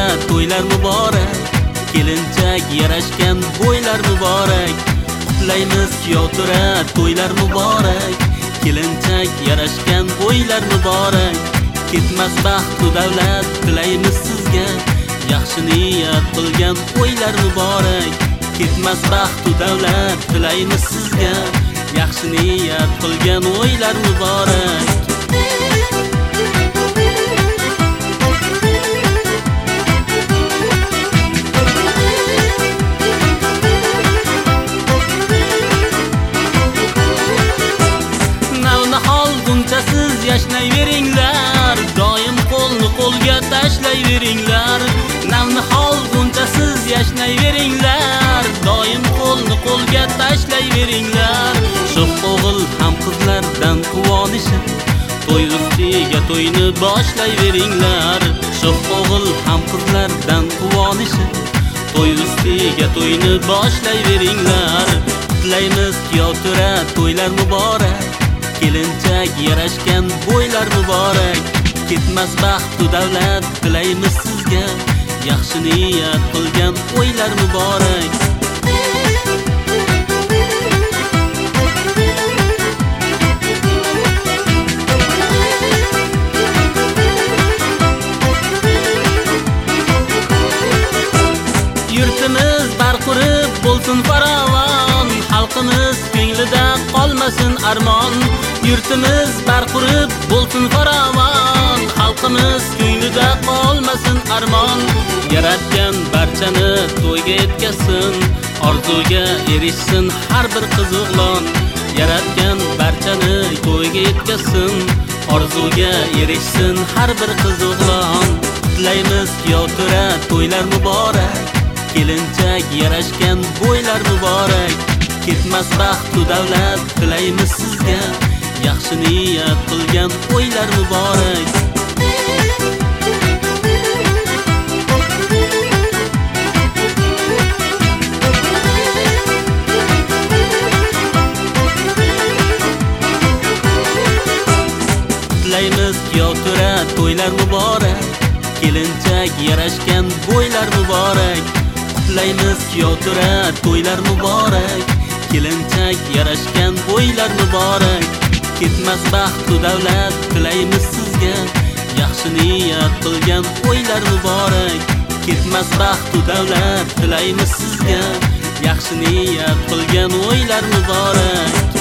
to'ylar muborak, kelinchak yarashgan bo'ylar muborak. Qutlaymiz kuyovto'ra to'ylar muborak, kelinchak yarashgan bo'ylar muborak. Ketmas baxt va davlat tilaymiz sizga, yaxshi niyat qilgan o'ylar muborak. Ketmas baxt va davlat tilaymiz sizga, yaxshi niyat qilgan o'ylar muborak. Siz yashayveringlar, doim qo'lni qo'lga tashlayveringlar. Navnihol buncha siz yashayveringlar, doim qo'lni qo'lga tashlayveringlar. Sho'x o'g'il ham qizlardan quvonishib, to'y ustiga to'yni boshlayveringlar. Sho'x o'g'il ham qizlardan quvonishib, to'y ustiga to'yni boshlayveringlar. Qutlaymiz kuyovto'ra to'ylar muborak, kelinchak yarashgan bo'ylar muborak. Ketmas baxt va davlat tilaymiz sizga, yaxshi niyat qilgan o'ylar muborak. Yurtimiz barqurib bo'lsin farovon, xalqimiz ko'nglida qolmasin armon. Yurtimiz barqurib bo'lsin farovon, xalqimiz ko'nglida qolmasin armon. Yaratgan barchani to'yga yetkazsin, orzuga erishsin har bir qiz o'g'lon. Yaratgan barchani to'yga yetkazsin, orzuga erishsin har bir qiz o'g'lon. Qutlaymiz kuyovto'ra to'ylar muborak, kelinchak yarashgan bo'ylar muborak. Ketmas baxt va davlat tilaymiz sizga, yaxshi niyat qilgan o'ylar muborak. Qutlaymiz kuyovto'ra to'ylar muborak, kelinchak yarashgan bo'ylar muborak. Qutlaymiz kuyovto'ra to'ylar muborak, kelinchak yarashgan bo'ylar muborak. Ketmas baxt va davlat tilaymiz sizga, yaxshi niyat qilgan o'ylar muborak. Ketmas baxt va davlat tilaymiz sizga, yaxshi niyat qilgan o'ylar muborak.